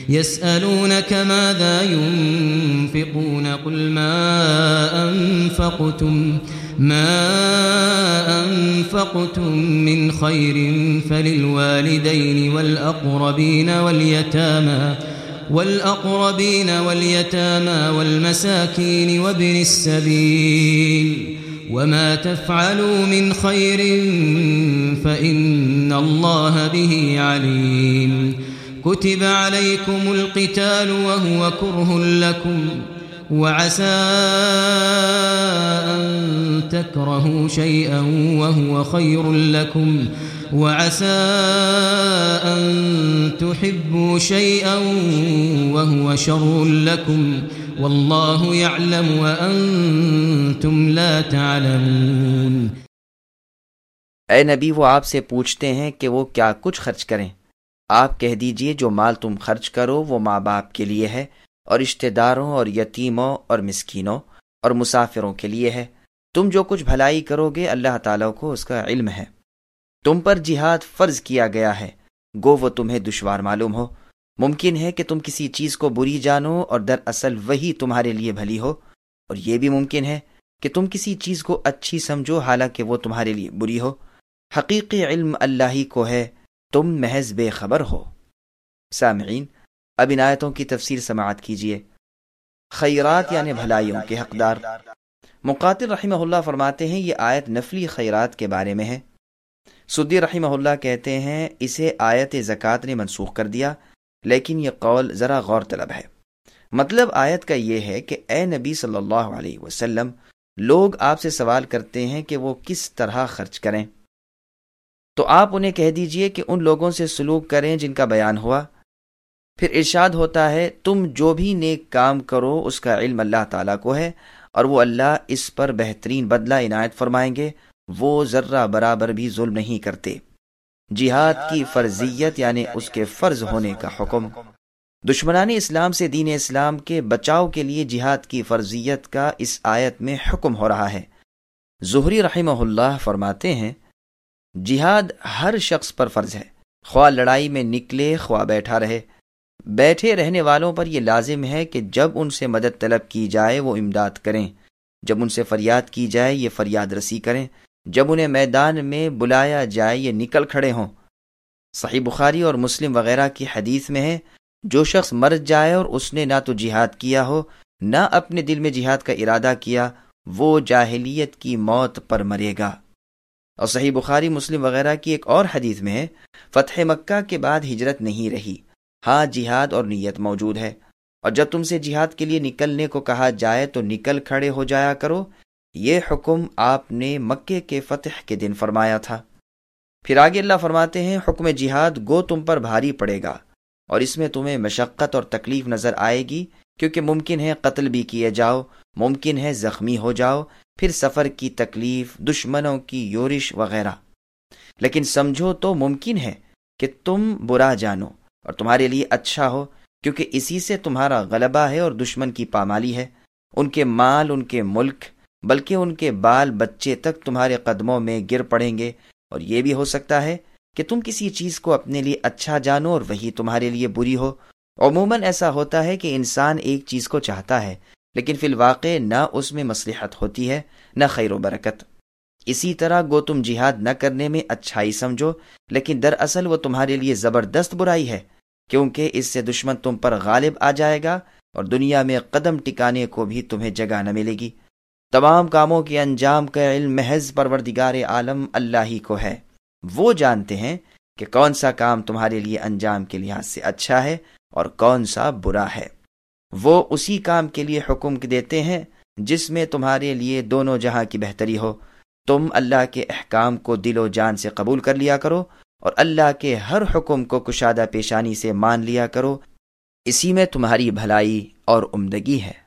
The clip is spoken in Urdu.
يسألونك ماذا ينفقون قل ما أنفقتم من خير فللوالدين والأقربين واليتامى والمساكين وابن السبيل وما تفعلوا من خير فإن الله به عليم كتب عليكم القتال وهو كره لكم وعسى أن تكرهوا شيئا وهو خير لكم وعسى أن تحبوا شيئا وهو شر لكم والله يعلم وأنتم لا تعلمون۔ اے نبی، وہ آپ سے پوچھتے ہیں کہ وہ کیا کچھ خرچ کریں۔ آپ کہہ دیجئے جو مال تم خرچ کرو وہ ماں باپ کے لیے ہے اور رشتہ داروں اور یتیموں اور مسکینوں اور مسافروں کے لیے ہے۔ تم جو کچھ بھلائی کرو گے اللہ تعالیٰ کو اس کا علم ہے۔ تم پر جہاد فرض کیا گیا ہے، گو وہ تمہیں دشوار معلوم ہو۔ ممکن ہے کہ تم کسی چیز کو بری جانو اور دراصل وہی تمہارے لیے بھلی ہو، اور یہ بھی ممکن ہے کہ تم کسی چیز کو اچھی سمجھو حالانکہ وہ تمہارے لیے بری ہو۔ حقیقی علم اللہ ہی کو ہے، تم محض بے خبر ہو۔ سامعین، اب ان آیتوں کی تفسیر سماعت کیجیے۔ خیرات یعنی بھلائیوں کے حقدار۔ مقاتل رحمہ اللہ فرماتے ہیں یہ آیت نفلی خیرات کے بارے میں ہے۔ سدی رحمہ اللہ کہتے ہیں اسے آیت زکوٰۃ نے منسوخ کر دیا، لیکن یہ قول ذرا غور طلب ہے۔ مطلب آیت کا یہ ہے کہ اے نبی صلی اللہ علیہ وسلم، لوگ آپ سے سوال کرتے ہیں کہ وہ کس طرح خرچ کریں، تو آپ انہیں کہہ دیجئے کہ ان لوگوں سے سلوک کریں جن کا بیان ہوا۔ پھر ارشاد ہوتا ہے تم جو بھی نیک کام کرو اس کا علم اللہ تعالیٰ کو ہے، اور وہ اللہ اس پر بہترین بدلہ عنایت فرمائیں گے، وہ ذرہ برابر بھی ظلم نہیں کرتے۔ جہاد کی فرضیت یعنی اس کے فرض ہونے کا حکم۔ دشمنان اسلام سے دین اسلام کے بچاؤ کے لیے جہاد کی فرضیت کا اس آیت میں حکم ہو رہا ہے۔ زہری رحمہ اللہ فرماتے ہیں جہاد ہر شخص پر فرض ہے، خواہ لڑائی میں نکلے خواہ بیٹھا رہے۔ بیٹھے رہنے والوں پر یہ لازم ہے کہ جب ان سے مدد طلب کی جائے وہ امداد کریں، جب ان سے فریاد کی جائے یہ فریاد رسی کریں، جب انہیں میدان میں بلایا جائے یہ نکل کھڑے ہوں۔ صحیح بخاری اور مسلم وغیرہ کی حدیث میں ہے جو شخص مر جائے اور اس نے نہ تو جہاد کیا ہو نہ اپنے دل میں جہاد کا ارادہ کیا، وہ جاہلیت کی موت پر مرے گا۔ اور صحیح بخاری مسلم وغیرہ کی ایک اور حدیث میں ہے فتح مکہ کے بعد ہجرت نہیں رہی، ہاں جہاد اور نیت موجود ہے، اور جب تم سے جہاد کے لیے نکلنے کو کہا جائے تو نکل کھڑے ہو جایا کرو۔ یہ حکم آپ نے مکے کے فتح کے دن فرمایا تھا۔ پھر آگے اللہ فرماتے ہیں حکم جہاد گو تم پر بھاری پڑے گا، اور اس میں تمہیں مشقت اور تکلیف نظر آئے گی، کیونکہ ممکن ہے قتل بھی کیے جاؤ، ممکن ہے زخمی ہو جاؤ، پھر سفر کی تکلیف، دشمنوں کی یورش وغیرہ۔ لیکن سمجھو تو ممکن ہے کہ تم برا جانو اور تمہارے لیے اچھا ہو، کیونکہ اسی سے تمہارا غلبہ ہے اور دشمن کی پامالی ہے۔ ان کے مال، ان کے ملک، بلکہ ان کے بال بچے تک تمہارے قدموں میں گر پڑیں گے، اور یہ بھی ہو سکتا ہے کہ تم کسی چیز کو اپنے لیے اچھا جانو اور وہی تمہارے لیے بری ہو۔ عموماً ایسا ہوتا ہے کہ انسان ایک چیز کو چاہتا ہے لیکن فی الواقع نہ اس میں مصلحت ہوتی ہے نہ خیر و برکت۔ اسی طرح گو تم جہاد نہ کرنے میں اچھائی سمجھو، لیکن دراصل وہ تمہارے لیے زبردست برائی ہے، کیونکہ اس سے دشمن تم پر غالب آ جائے گا اور دنیا میں قدم ٹکانے کو بھی تمہیں جگہ نہ ملے گی۔ تمام کاموں کے انجام کا علم محض پروردگار عالم اللہ ہی کو ہے۔ وہ جانتے ہیں کہ کون سا کام تمہارے لیے انجام کے لحاظ سے اچھا ہے اور کون سا برا ہے۔ وہ اسی کام کے لیے حکم دیتے ہیں جس میں تمہارے لیے دونوں جہاں کی بہتری ہو۔ تم اللہ کے احکام کو دل و جان سے قبول کر لیا کرو اور اللہ کے ہر حکم کو کشادہ پیشانی سے مان لیا کرو، اسی میں تمہاری بھلائی اور عمدگی ہے۔